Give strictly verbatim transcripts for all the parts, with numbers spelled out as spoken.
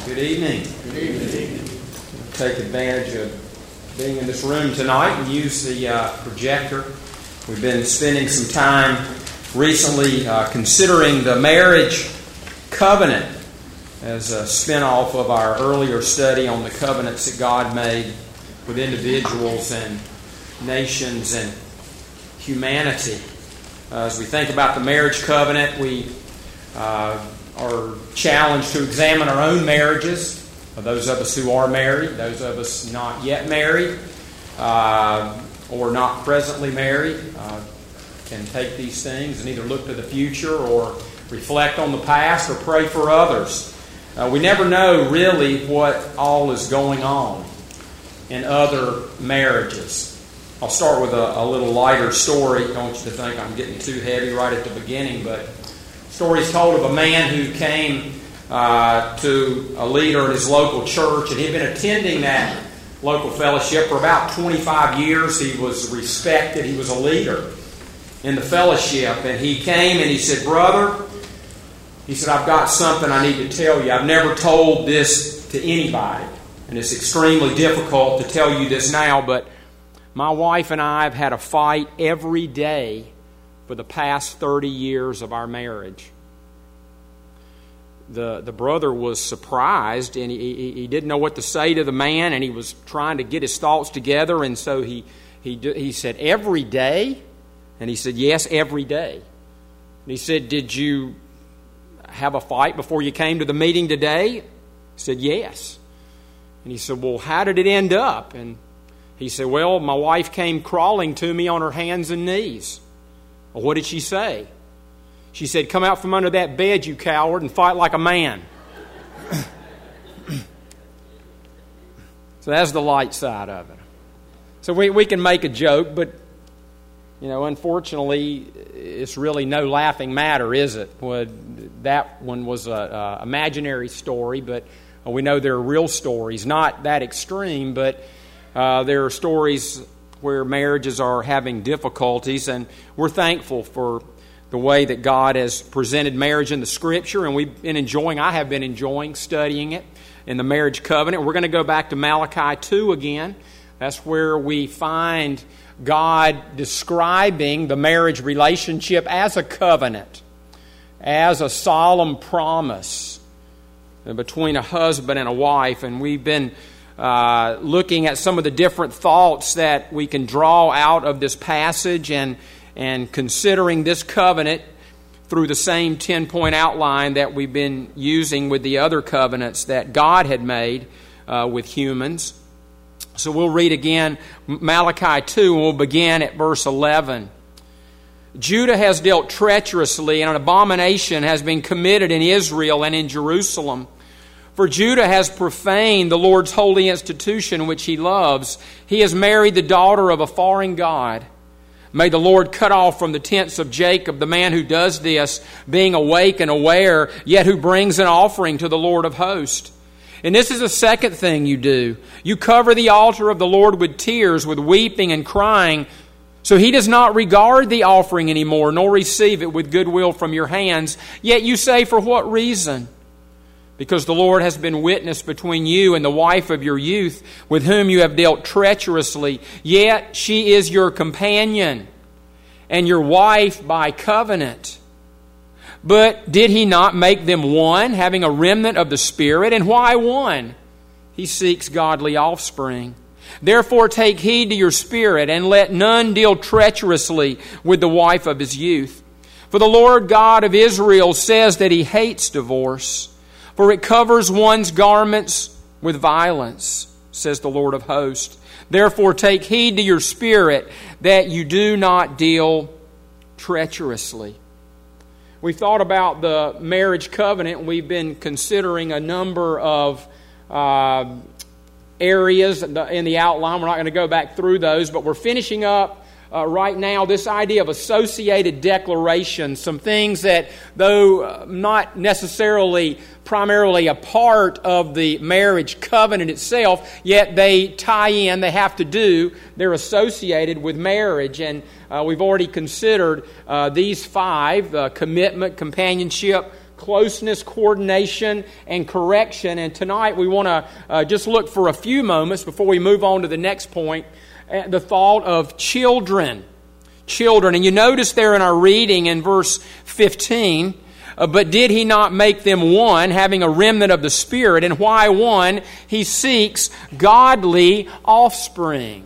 Good evening. Good evening. Take advantage of being in this room tonight and use the uh, projector. We've been spending some time recently uh, considering the marriage covenant as a spin-off of our earlier study on the covenants that God made with individuals and nations and humanity. Uh, as we think about the marriage covenant, we uh, are challenged to examine our own marriages. Those of us who are married, those of us not yet married, uh, or not presently married, uh, can take these things and either look to the future or reflect on the past or pray for others. Uh, we never know really what all is going on in other marriages. I'll start with a, a little lighter story. I don't want you to think I'm getting too heavy right at the beginning, but the story is told of a man who came uh, to a leader in his local church, and he had been attending that local fellowship for about twenty-five years. He was respected. He was a leader in the fellowship, and he came and he said, "Brother," he said, "I've got something I need to tell you. I've never told this to anybody, and it's extremely difficult to tell you this now, but my wife and I have had a fight every day for the past thirty years of our marriage." The the brother was surprised, and he, he, he didn't know what to say to the man, and he was trying to get his thoughts together, and so he, he, he said, "Every day?" And he said, "Yes, every day." And he said, "Did you have a fight before you came to the meeting today?" He said, "Yes." And he said, "Well, how did it end up?" And he said, "Well, my wife came crawling to me on her hands and knees." Well, what did she say? She said, "Come out from under that bed, you coward, and fight like a man." So that's the light side of it. So we, we can make a joke, but, you know, unfortunately, it's really no laughing matter, is it? Well, that one was an imaginary story, but we know there are real stories, not that extreme, but uh, there are stories where marriages are having difficulties, and we're thankful for the way that God has presented marriage in the Scripture, and we've been enjoying, I have been enjoying studying it in the marriage covenant. We're going to go back to Malachi two again. That's where we find God describing the marriage relationship as a covenant, as a solemn promise between a husband and a wife. And we've been uh, looking at some of the different thoughts that we can draw out of this passage, and and considering this covenant through the same ten-point outline that we've been using with the other covenants that God had made uh, with humans. So we'll read again Malachi two, and we'll begin at verse eleven. "Judah has dealt treacherously, and an abomination has been committed in Israel and in Jerusalem. For Judah has profaned the Lord's holy institution which he loves. He has married the daughter of a foreign god. May the Lord cut off from the tents of Jacob the man who does this, being awake and aware, yet who brings an offering to the Lord of hosts. And this is the second thing you do. You cover the altar of the Lord with tears, with weeping and crying. So he does not regard the offering anymore, nor receive it with goodwill from your hands. Yet you say, for what reason? Because the Lord has been witness between you and the wife of your youth, with whom you have dealt treacherously. Yet she is your companion and your wife by covenant. But did he not make them one, having a remnant of the Spirit? And why one? He seeks godly offspring. Therefore take heed to your spirit, and let none deal treacherously with the wife of his youth. For the Lord God of Israel says that he hates divorce, for it covers one's garments with violence, says the Lord of hosts. Therefore take heed to your spirit, that you do not deal treacherously." We've thought about the marriage covenant. We've been considering a number of uh, areas in the outline. We're not going to go back through those, but we're finishing up Uh, right now, this idea of associated declaration, some things that, though uh, not necessarily primarily a part of the marriage covenant itself, yet they tie in, they have to do, they're associated with marriage. And uh, we've already considered uh, these five, uh, commitment, companionship, closeness, coordination, and correction. And tonight we want to uh, just look for a few moments before we move on to the next point, at the thought of children. Children. And you notice there in our reading in verse fifteen, uh, but did he not make them one, having a remnant of the Spirit? And why one? He seeks godly offspring.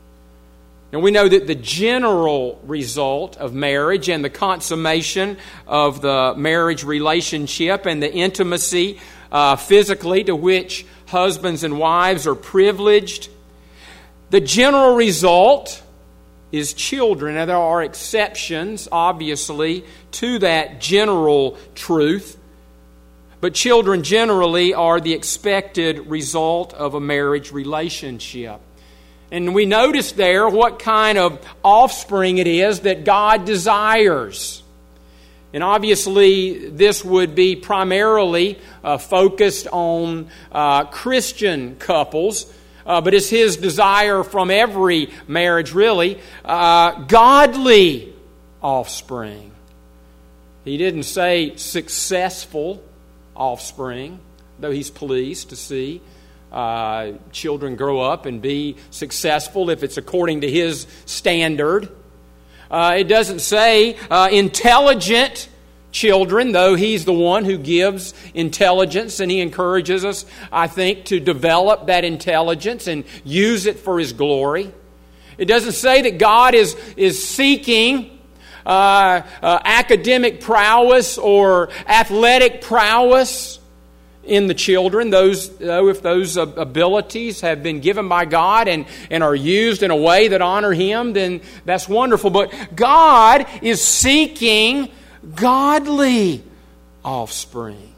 And we know that the general result of marriage and the consummation of the marriage relationship and the intimacy uh, physically to which husbands and wives are privileged, the general result is children. Now, there are exceptions, obviously, to that general truth. But children generally are the expected result of a marriage relationship. And we notice there what kind of offspring it is that God desires. And obviously, this would be primarily uh, focused on uh, Christian couples. Uh, but it's His desire from every marriage, really, uh, godly offspring. He didn't say successful offspring, though He's pleased to see uh, children grow up and be successful if it's according to His standard. Uh, it doesn't say uh, intelligent children, though He's the one who gives intelligence, and He encourages us, I think, to develop that intelligence and use it for His glory. It doesn't say that God is, is seeking uh, uh, academic prowess or athletic prowess in the children. Those, though, if those abilities have been given by God and, and are used in a way that honor Him, then that's wonderful. But God is seeking godly offspring.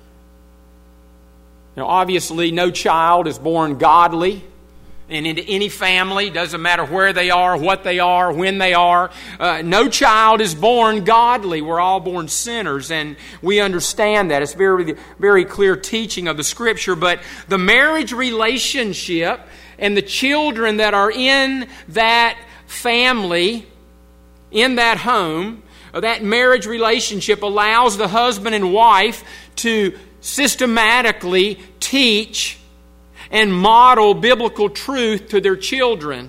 Now, obviously, no child is born godly. And into any family, doesn't matter where they are, what they are, when they are, uh, no child is born godly. We're all born sinners, and we understand that. It's very, very clear teaching of the Scripture. But the marriage relationship and the children that are in that family, in that home, that marriage relationship allows the husband and wife to systematically teach and model biblical truth to their children,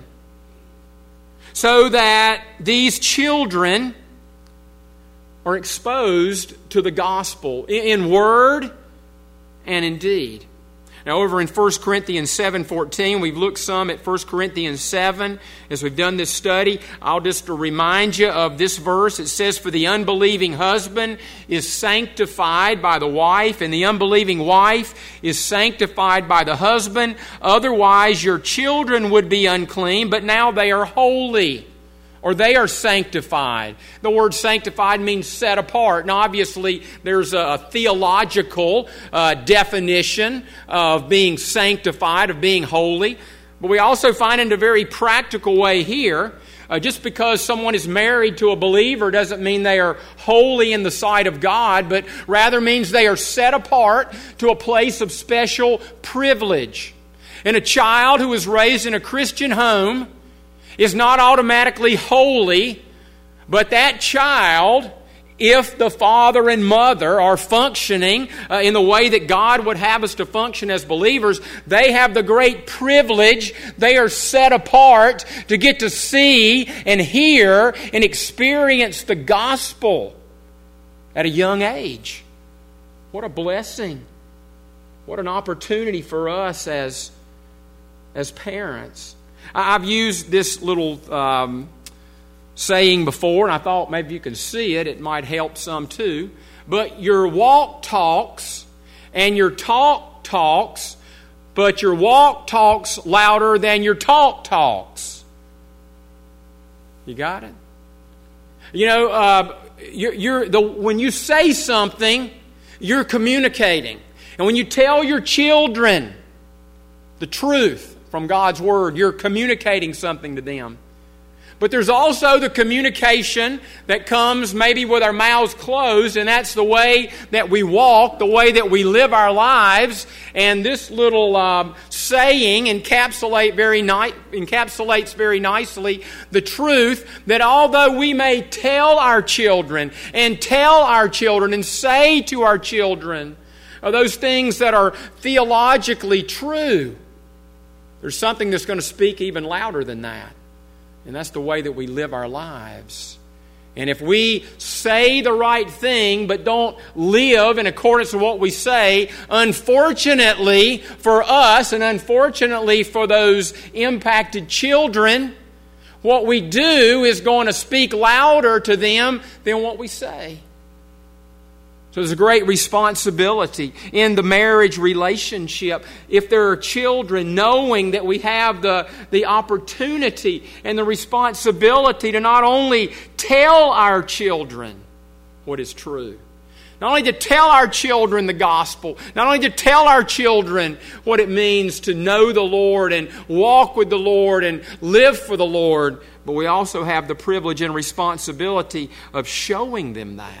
so that these children are exposed to the gospel in word and in deed. Now, over in First Corinthians seven fourteen, we've looked some at First Corinthians seven as we've done this study. I'll just remind you of this verse. It says, "For the unbelieving husband is sanctified by the wife, and the unbelieving wife is sanctified by the husband. Otherwise your children would be unclean, but now they are holy." Or they are sanctified. The word sanctified means set apart. Now, obviously, there's a theological uh, definition of being sanctified, of being holy. But we also find in a very practical way here, uh, just because someone is married to a believer doesn't mean they are holy in the sight of God, but rather means they are set apart to a place of special privilege. And a child who is raised in a Christian home is not automatically holy, but that child, if the father and mother are functioning uh, in the way that God would have us to function as believers, they have the great privilege, they are set apart to get to see and hear and experience the gospel at a young age. What a blessing. What an opportunity for us as, as parents. I've used this little um, saying before, and I thought maybe you can see it. It might help some too. But your walk talks and your talk talks, but your walk talks louder than your talk talks. You got it? You know, uh, you're, you're the when you say something, you're communicating. And when you tell your children the truth from God's Word, you're communicating something to them. But there's also the communication that comes maybe with our mouths closed, and that's the way that we walk, the way that we live our lives. And this little um, saying encapsulate very ni- encapsulates very nicely the truth that although we may tell our children and tell our children and say to our children those things that are theologically true, there's something that's going to speak even louder than that. And that's the way that we live our lives. And if we say the right thing but don't live in accordance with what we say, unfortunately for us and unfortunately for those impacted children, what we do is going to speak louder to them than what we say. So there's a great responsibility in the marriage relationship. If there are children, knowing that we have the, the opportunity and the responsibility to not only tell our children what is true, not only to tell our children the gospel, not only to tell our children what it means to know the Lord and walk with the Lord and live for the Lord, but we also have the privilege and responsibility of showing them that.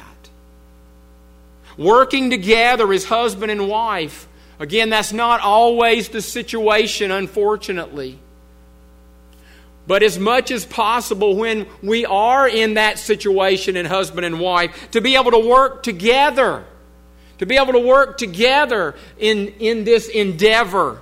Working together as husband and wife. Again, that's not always the situation, unfortunately. But as much as possible when we are in that situation in husband and wife, to be able to work together. To be able to work together in, in this endeavor.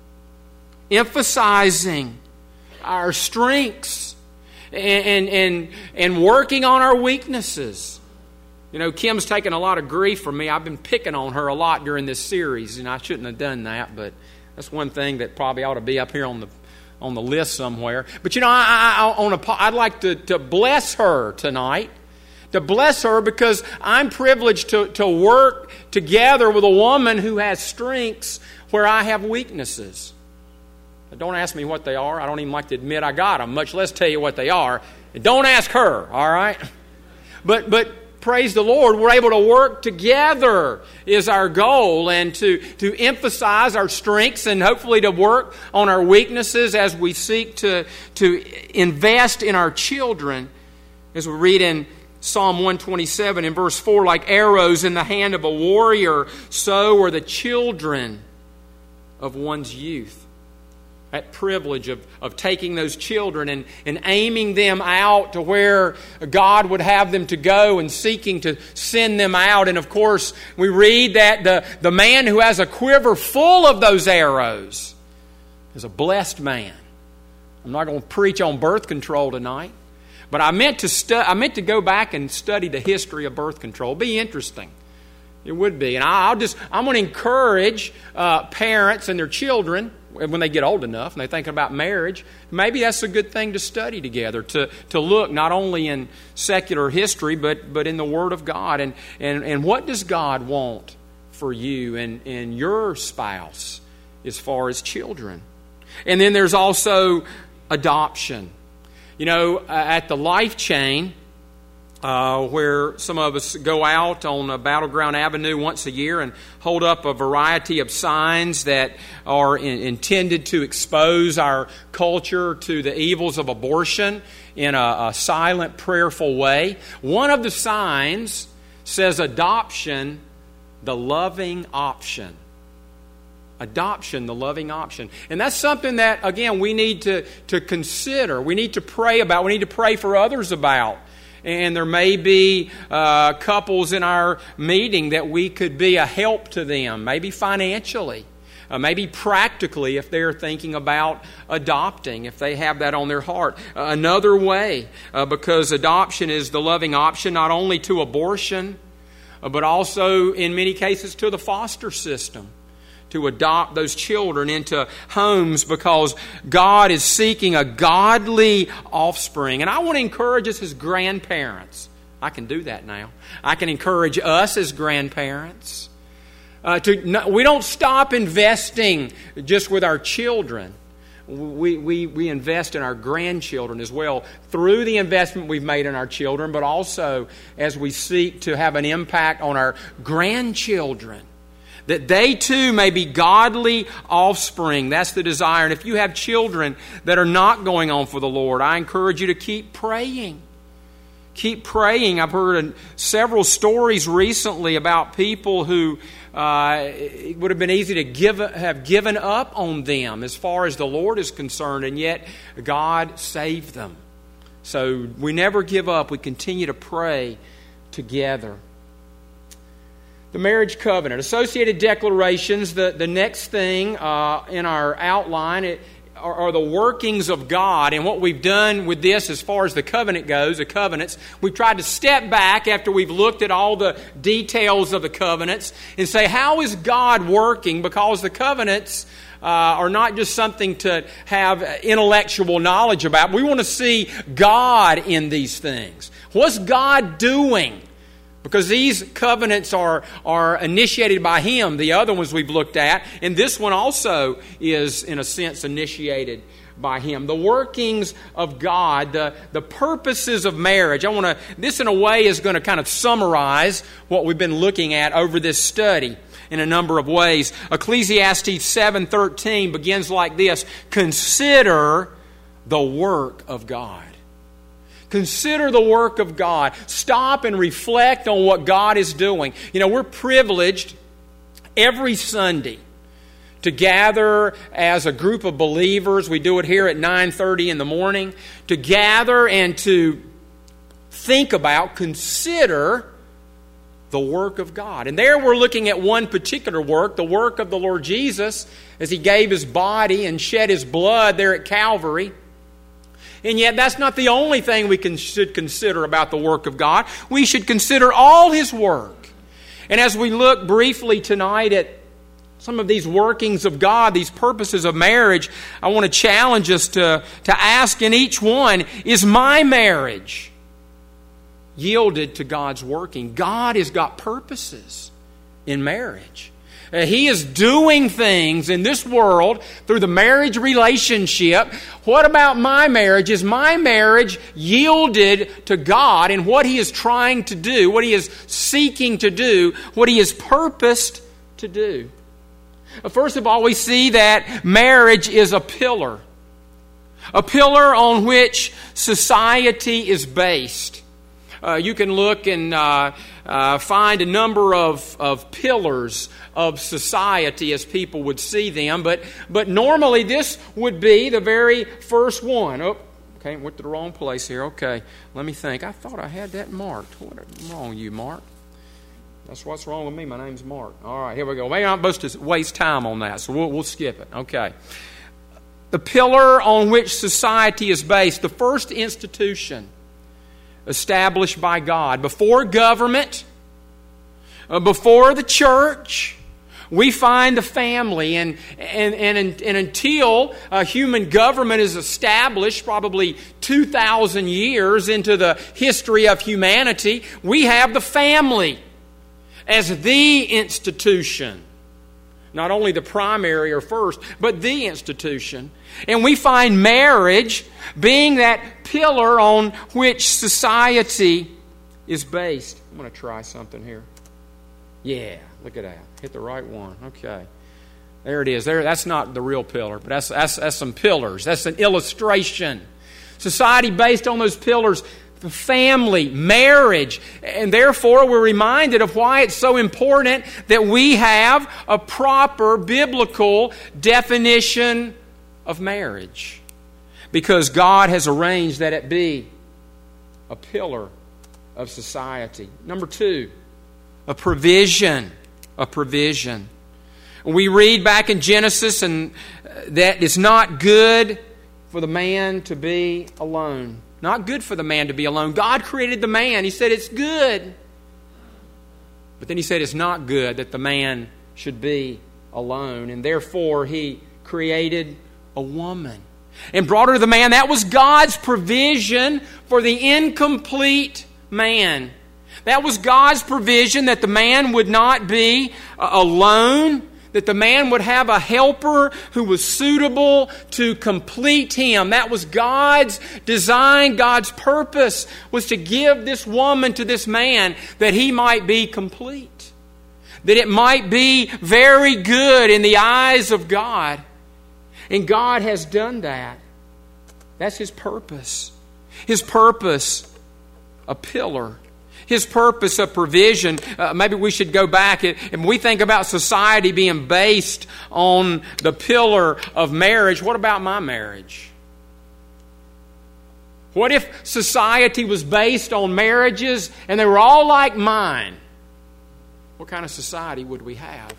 Emphasizing our strengths and, and, and working on our weaknesses. You know, Kim's taken a lot of grief from me. I've been picking on her a lot during this series, and I shouldn't have done that, but that's one thing that probably ought to be up here on the on the list somewhere. But, you know, I, I, on a, I'd like to, to bless her tonight, to bless her because I'm privileged to, to work together with a woman who has strengths where I have weaknesses. Don't ask me what they are. I don't even like to admit I got them, much less tell you what they are. And don't ask her, all right? But but... Praise the Lord, we're able to work together is our goal, and to, to emphasize our strengths and hopefully to work on our weaknesses as we seek to, to invest in our children. As we read in Psalm one twenty-seven in verse four, like arrows in the hand of a warrior, so are the children of one's youth. That privilege of, of taking those children and, and aiming them out to where God would have them to go and seeking to send them out. And of course, we read that the, the man who has a quiver full of those arrows is a blessed man. I'm not going to preach on birth control tonight, but I meant to stu- I meant to go back and study the history of birth control. It'd be interesting. It would be. And I'll just I'm going to encourage uh, parents and their children, when they get old enough and they're thinking about marriage, maybe that's a good thing to study together, to, to look not only in secular history, but, but in the Word of God. And, and, and what does God want for you and, and your spouse as far as children? And then there's also adoption. You know, at the Life Chain, Uh, where some of us go out on a Battleground Avenue once a year and hold up a variety of signs that are in, intended to expose our culture to the evils of abortion in a, a silent, prayerful way. One of the signs says adoption, the loving option. Adoption, the loving option. And that's something that, again, we need to, to consider. We need to pray about. We need to pray for others about. And there may be uh, couples in our meeting that we could be a help to them, maybe financially, uh, maybe practically if they're thinking about adopting, if they have that on their heart. Uh, another way, uh, because adoption is the loving option not only to abortion, uh, but also in many cases to the foster system. To adopt those children into homes because God is seeking a godly offspring. And I want to encourage us as grandparents. I can do that now. I can encourage us as grandparents. Uh, to no, we don't stop investing just with our children. We, we, we invest in our grandchildren as well through the investment we've made in our children, but also as we seek to have an impact on our grandchildren. that they too may be godly offspring. That's the desire. And if you have children that are not going on for the Lord, I encourage you to keep praying. Keep praying. I've heard several stories recently about people who uh, it would have been easy to give have given up on them as far as the Lord is concerned, and yet God saved them. So we never give up. We continue to pray together. The marriage covenant. Associated declarations, the, the next thing uh, in our outline it, are, are the workings of God. And what we've done with this as far as the covenant goes, the covenants, we've tried to step back after we've looked at all the details of the covenants and say, how is God working? Because the covenants uh, are not just something to have intellectual knowledge about. We want to see God in these things. What's God doing? Because these covenants are, are initiated by Him, the other ones we've looked at, and this one also is, in a sense, initiated by Him. The workings of God, the, the purposes of marriage. I want to, this in a way is going to kind of summarize what we've been looking at over this study in a number of ways. Ecclesiastes seven thirteen begins like this: consider the work of God. Consider the work of God. Stop and reflect on what God is doing. You know, we're privileged every Sunday to gather as a group of believers. We do it here at nine thirty in the morning. To gather and to think about, consider the work of God. And there we're looking at one particular work, the work of the Lord Jesus, as He gave His body and shed His blood there at Calvary. And yet that's not the only thing we can, should consider about the work of God. We should consider all His work. And as we look briefly tonight at some of these workings of God, these purposes of marriage, I want to challenge us to, to ask in each one, is my marriage yielded to God's working? God has got purposes in marriage. He is doing things in this world through the marriage relationship. What about my marriage? Is my marriage yielded to God in what He is trying to do, what He is seeking to do, what He has purposed to do? First of all, we see that marriage is a pillar. A pillar on which society is based. Uh, you can look and uh, uh, find a number of, of pillars of society as people would see them. But, but normally this would be the very first one. Oh, okay, went to the wrong place here. Okay, let me think. I thought I had that marked. What's wrong with you, Mark? That's what's wrong with me. My name's Mark. All right, here we go. Maybe I'm supposed to waste time on that, so we'll, we'll skip it. Okay. The pillar on which society is based, the first institution established by God. Before government, uh, before the church, we find the family. And, and, and, and until uh, human government is established, probably two thousand years into the history of humanity, we have the family as the institution. Not only the primary or first, but the institution. And we find marriage being that pillar on which society is based. I'm going to try something here. Yeah, look at that. Hit the right one. Okay. There it is. There, that's not the real pillar, but that's, that's, that's some pillars. That's an illustration. Society based on those pillars. The family, marriage, and therefore we're reminded of why it's so important that we have a proper biblical definition of marriage. Because God has arranged that it be a pillar of society. Number two, a provision. A provision. We read back in Genesis and that it's not good for the man to be alone. Not good for the man to be alone. God created the man. He said it's good. But then He said it's not good that the man should be alone. And therefore He created a woman and brought her to the man. That was God's provision for the incomplete man. That was God's provision that the man would not be alone, that the man would have a helper who was suitable to complete him. That was God's design, God's purpose was to give this woman to this man that he might be complete. that it might be very good in the eyes of God. And God has done that. That's His purpose. His purpose, a pillar. His purpose, a provision. Uh, maybe we should go back. And we think about society being based on the pillar of marriage. What about my marriage? What if society was based on marriages and they were all like mine? What kind of society would we have?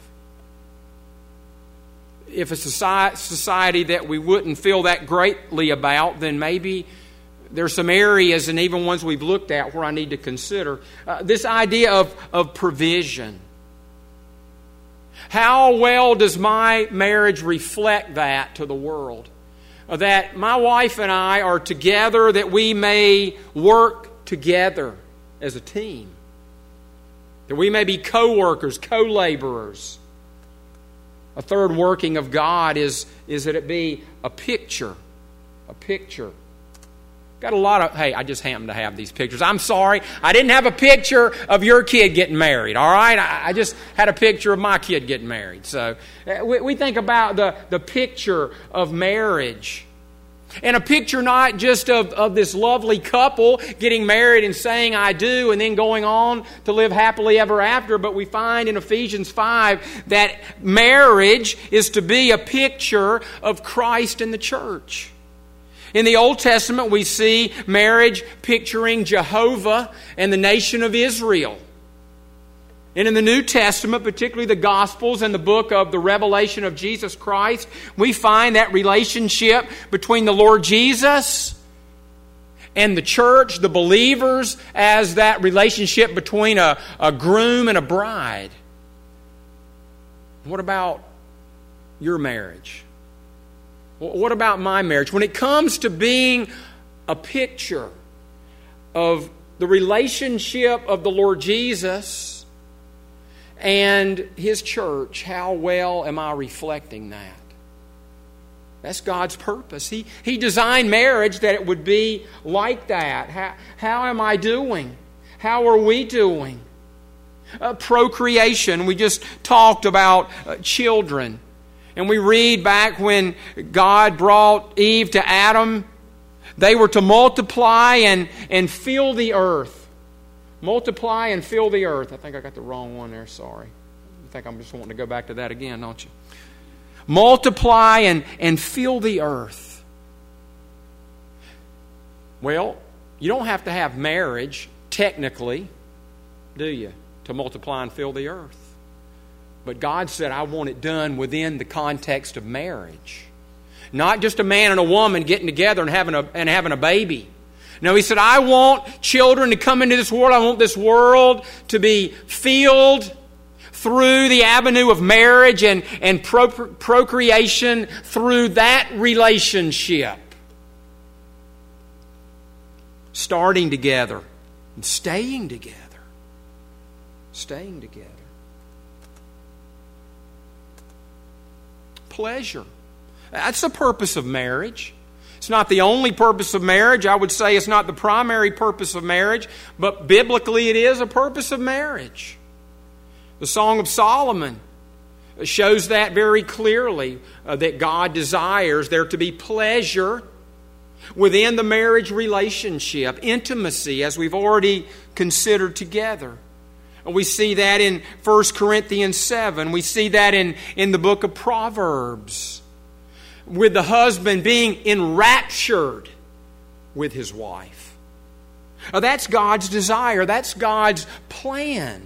If a society that we wouldn't feel that greatly about, then maybe there's some areas, and even ones we've looked at, where I need to consider. Uh, this idea of, of provision. How well does my marriage reflect that to the world? Uh, that my wife and I are together, that we may work together as a team. That we may be co-workers, co-laborers. A third working of God is, is that it be a picture. A picture. Got a lot of, hey, I just happen to have these pictures. I'm sorry, I didn't have a picture of your kid getting married, all right? I, I just had a picture of my kid getting married. So we, we think about the, the picture of marriage. And a picture not just of, of this lovely couple getting married and saying I do and then going on to live happily ever after, but we find in Ephesians five that marriage is to be a picture of Christ and the church. In the Old Testament, we see marriage picturing Jehovah and the nation of Israel. And in the New Testament, particularly the Gospels and the book of the Revelation of Jesus Christ, we find that relationship between the Lord Jesus and the church, the believers, as that relationship between a, a groom and a bride. What about your marriage? What about my marriage? When it comes to being a picture of the relationship of the Lord Jesus and His church, how well am I reflecting that? That's God's purpose. He, he designed marriage that it would be like that. How, how am I doing? How are we doing? Uh, procreation. We just talked about uh, children. And we read back when God brought Eve to Adam, they were to multiply and, and fill the earth. Multiply and fill the earth. I think I got the wrong one there, sorry. I think I'm just wanting to go back to that again, don't you? Multiply and, and fill the earth. Well, you don't have to have marriage, technically, do you, to multiply and fill the earth. But God said, I want it done within the context of marriage. Not just a man and a woman getting together and having a, and having a baby. No, He said, I want children to come into this world. I want this world to be filled through the avenue of marriage and, and pro- procreation through that relationship. Starting together and staying together. Staying together. Pleasure. That's the purpose of marriage. It's not the only purpose of marriage. I would say it's not the primary purpose of marriage, but biblically it is a purpose of marriage. The Song of Solomon shows that very clearly, uh, that God desires there to be pleasure within the marriage relationship, intimacy, as we've already considered together. And we see that in First Corinthians seven. We see that in, in the book of Proverbs, with the husband being enraptured with his wife. Now, that's God's desire. That's God's plan.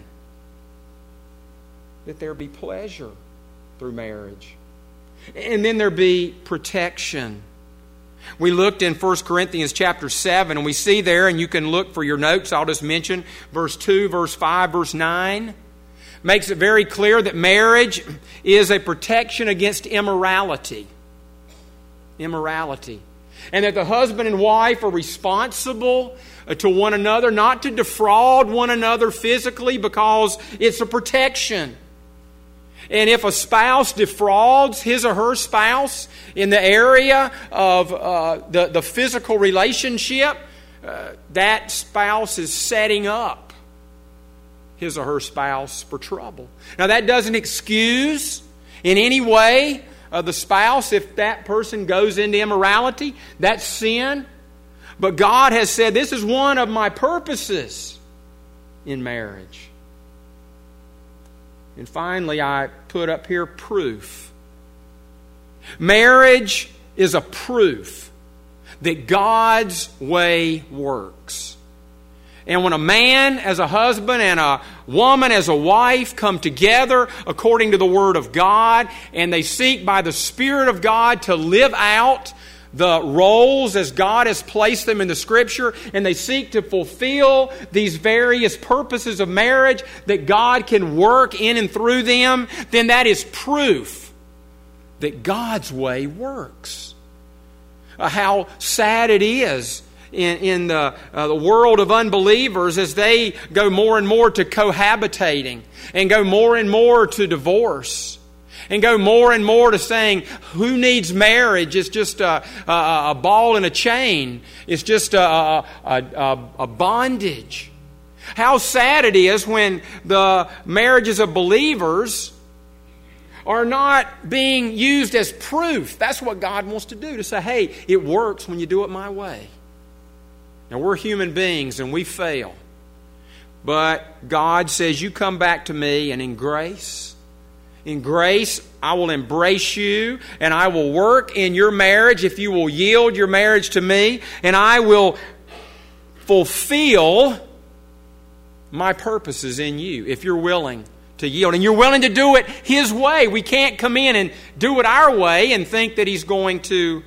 That there be pleasure through marriage. And then there be protection. We looked in First Corinthians chapter seven, and we see there, and you can look for your notes, I'll just mention verse two, verse five, verse nine. Makes it very clear that marriage is a protection against immorality. Immorality. And that the husband and wife are responsible to one another, not to defraud one another physically, because it's a protection. And if a spouse defrauds his or her spouse in the area of uh, the, the physical relationship, uh, that spouse is setting up his or her spouse for trouble. Now, that doesn't excuse in any way uh, the spouse if that person goes into immorality. That's sin. But God has said, this is one of my purposes in marriage. And finally, I put up here proof. Marriage is a proof that God's way works. And when a man as a husband and a woman as a wife come together according to the Word of God, and they seek by the Spirit of God to live out the roles as God has placed them in the Scripture, and they seek to fulfill these various purposes of marriage that God can work in and through them, then that is proof that God's way works. Uh, how sad it is in, in the, uh, the world of unbelievers as they go more and more to cohabitating and go more and more to divorce and go more and more to saying who needs marriage? It's just a, a, a ball and a chain. It's just a, a, a, a bondage. How sad it is when the marriages of believers are not being used as proof. That's what God wants to do, to say, hey, it works when you do it my way. Now, we're human beings and we fail. But God says, you come back to me, and in grace, in grace, I will embrace you, and I will work in your marriage if you will yield your marriage to me, and I will fulfill my purposes in you if you're willing to yield. And you're willing to do it His way. We can't come in and do it our way and think that He's going to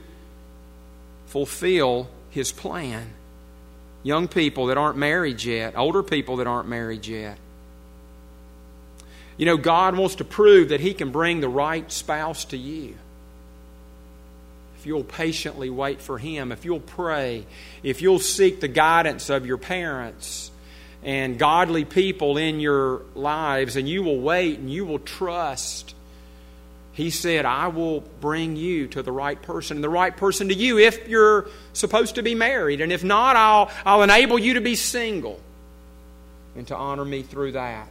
fulfill His plan. Young people that aren't married yet, older people that aren't married yet. You know, God wants to prove that He can bring the right spouse to you. If you'll patiently wait for Him, if you'll pray, if you'll seek the guidance of your parents and godly people in your lives, and you will wait and you will trust. He said, I will bring you to the right person, and the right person to you if you're supposed to be married. And if not, I'll, I'll enable you to be single and to honor me through that.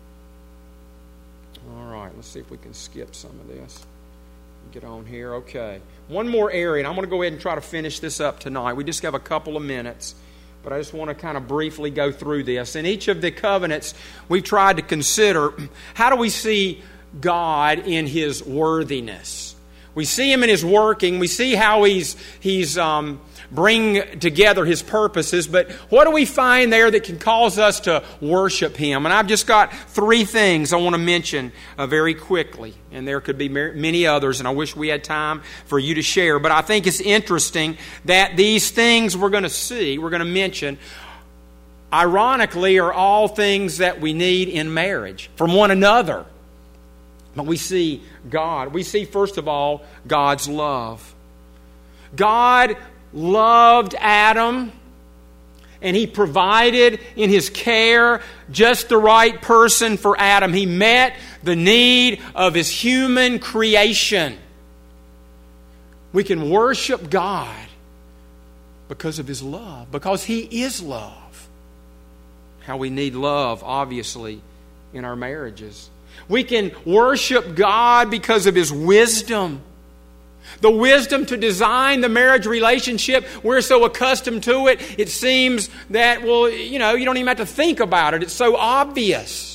All right, let's see if we can skip some of this. Get on here. Okay. One more area, and I'm going to go ahead and try to finish this up tonight. We just have a couple of minutes. But I just want to kind of briefly go through this. In each of the covenants, we've tried to consider, how do we see God in His worthiness? We see Him in His working. We see how He's He's um, bringing together His purposes. But what do we find there that can cause us to worship Him? And I've just got three things I want to mention uh, very quickly. And there could be many others, and I wish we had time for you to share. But I think it's interesting that these things we're going to see, we're going to mention, ironically, are all things that we need in marriage from one another. But we see God. We see, first of all, God's love. God loved Adam, and He provided in His care just the right person for Adam. He met the need of His human creation. We can worship God because of His love, because He is love. How we need love, obviously, in our marriages. We can worship God because of His wisdom. The wisdom to design the marriage relationship. We're so accustomed to it, it seems that, well, you know, you don't even have to think about it. It's so obvious.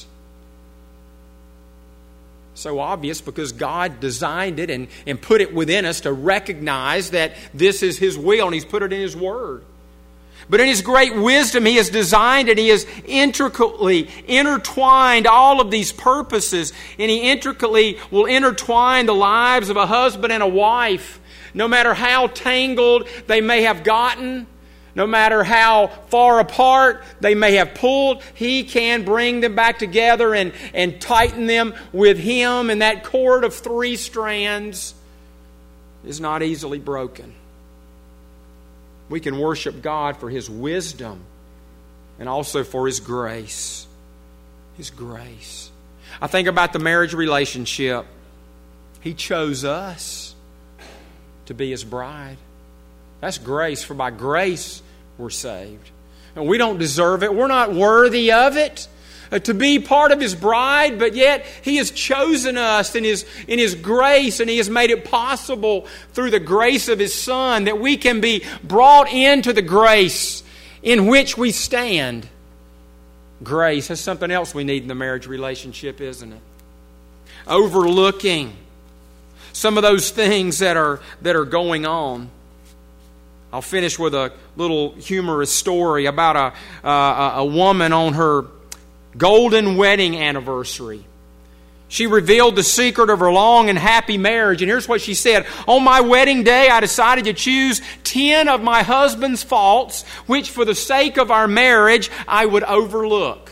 So obvious because God designed it and, and put it within us to recognize that this is His will, and He's put it in His Word. But in His great wisdom, He has designed it. He has intricately intertwined all of these purposes. And He intricately will intertwine the lives of a husband and a wife. No matter how tangled they may have gotten, no matter how far apart they may have pulled, He can bring them back together and, and tighten them with Him. And that cord of three strands is not easily broken. We can worship God for His wisdom and also for His grace. His grace. I think about the marriage relationship. He chose us to be His bride. That's grace, for by grace we're saved. And we don't deserve it. We're not worthy of it. uh, to be part of His bride, but yet He has chosen us in His, in His grace, and He has made it possible through the grace of His Son that we can be brought into the grace in which we stand. Grace is something else we need in the marriage relationship, isn't it? Overlooking some of those things that are that are going on. I'll finish with a little humorous story about a, uh, a woman on her golden wedding anniversary. She revealed the secret of her long and happy marriage. And here's what she said. On my wedding day, I decided to choose ten of my husband's faults, which for the sake of our marriage, I would overlook.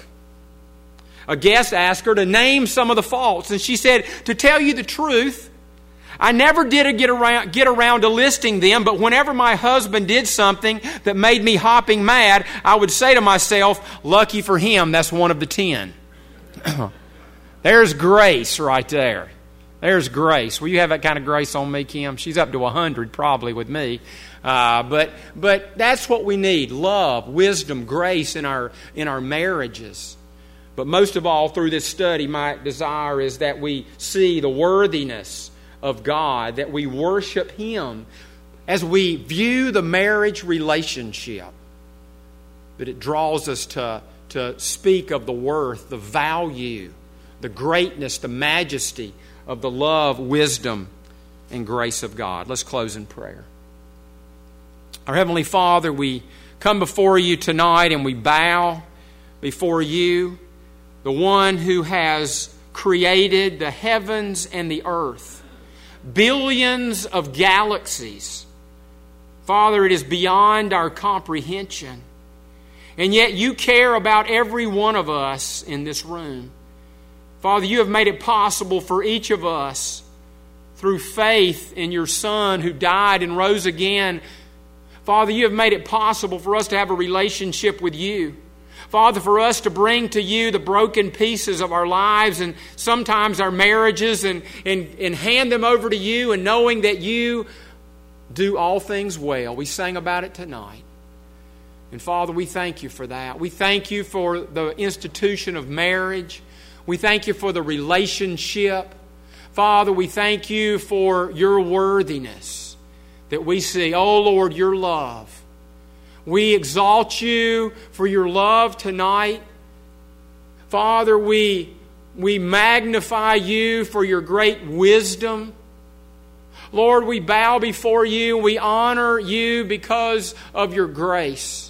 A guest asked her to name some of the faults. And she said, to tell you the truth, I never did get around, get around to listing them, but whenever my husband did something that made me hopping mad, I would say to myself, lucky for him, that's one of the ten. There's grace right there. There's grace. Well, you have that kind of grace on me, Kim. She's up to a hundred probably with me. Uh, but but that's what we need. Love, wisdom, grace in our in our marriages. But most of all, through this study, my desire is that we see the worthiness of God, that we worship Him as we view the marriage relationship. But it draws us to, to speak of the worth, the value, the greatness, the majesty of the love, wisdom, and grace of God. Let's close in prayer. Our Heavenly Father, we come before You tonight and we bow before You, the one who has created the heavens and the earth. Billions of galaxies. Father, it is beyond our comprehension. And yet You care about every one of us in this room. Father, You have made it possible for each of us, through faith in Your Son who died and rose again. Father, You have made it possible for us to have a relationship with You. Father, for us to bring to You the broken pieces of our lives and sometimes our marriages and, and, and hand them over to You, and knowing that You do all things well. We sang about it tonight. And Father, we thank You for that. We thank You for the institution of marriage. We thank You for the relationship. Father, we thank You for Your worthiness that we see. Oh Lord, Your love. We exalt You for Your love tonight. Father, we, we magnify You for Your great wisdom. Lord, we bow before You. We honor You because of Your grace.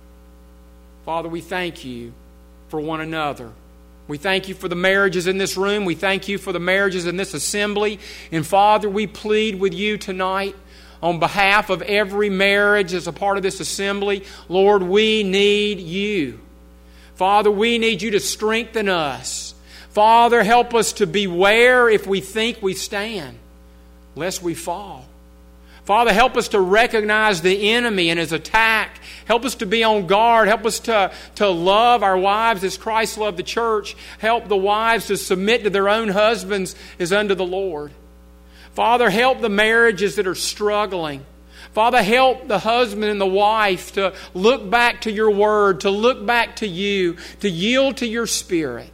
Father, we thank You for one another. We thank You for the marriages in this room. We thank You for the marriages in this assembly. And Father, we plead with You tonight on behalf of every marriage as a part of this assembly. Lord, we need You. Father, we need You to strengthen us. Father, help us to beware if we think we stand, lest we fall. Father, help us to recognize the enemy and his attack. Help us to be on guard. Help us to, to love our wives as Christ loved the church. Help the wives to submit to their own husbands as unto the Lord. Father, help the marriages that are struggling. Father, help the husband and the wife to look back to Your Word, to look back to You, to yield to Your Spirit.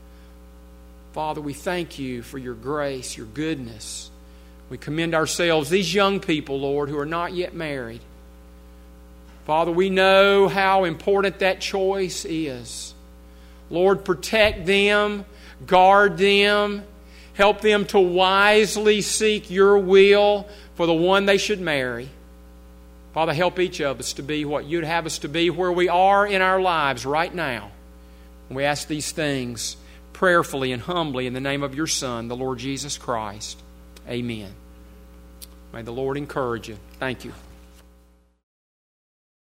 Father, we thank You for Your grace, Your goodness. We commend ourselves, these young people, Lord, who are not yet married. Father, we know how important that choice is. Lord, protect them, guard them, help them to wisely seek Your will for the one they should marry. Father, help each of us to be what You'd have us to be where we are in our lives right now. And we ask these things prayerfully and humbly in the name of Your Son, the Lord Jesus Christ. Amen. May the Lord encourage you. Thank you.